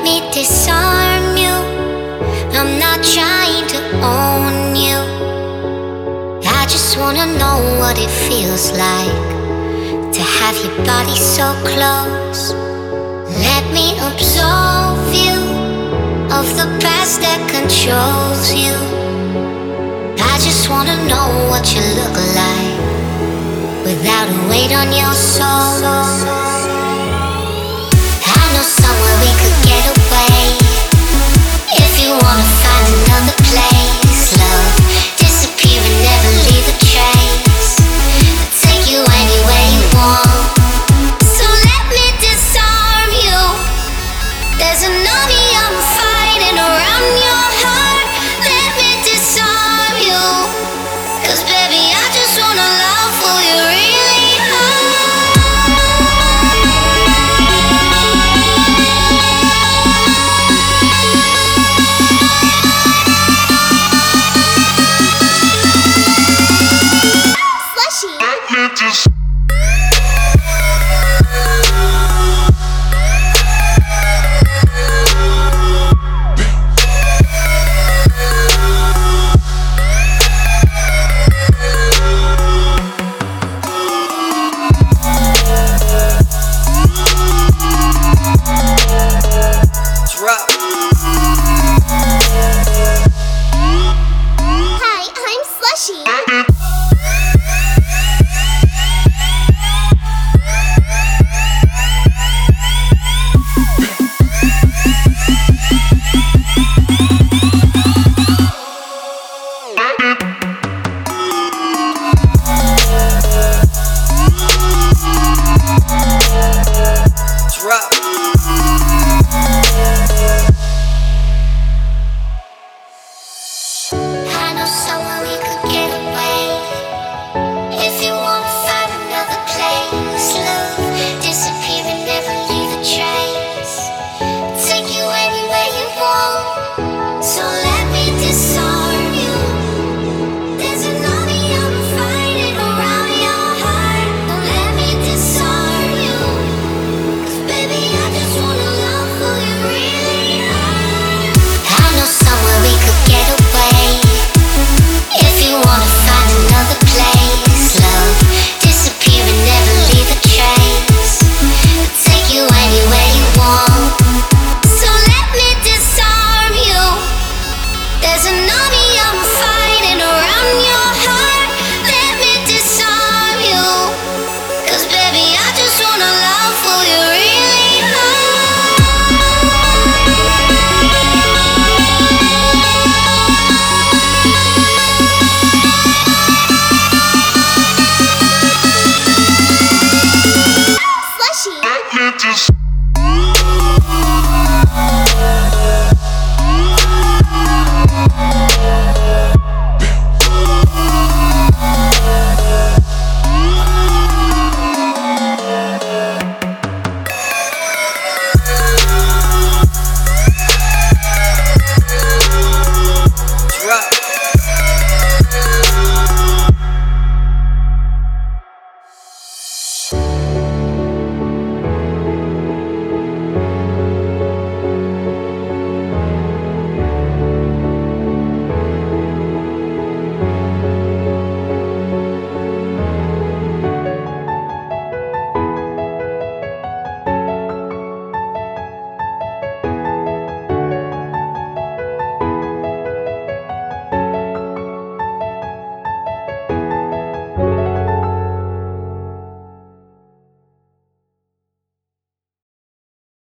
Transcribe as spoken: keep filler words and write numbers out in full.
me disarm you. I'm not trying to own you. I just wanna know what it feels like to have your body so close. Let me absolve you of the past that controls you. I just wanna know what you look like without a weight on your soul.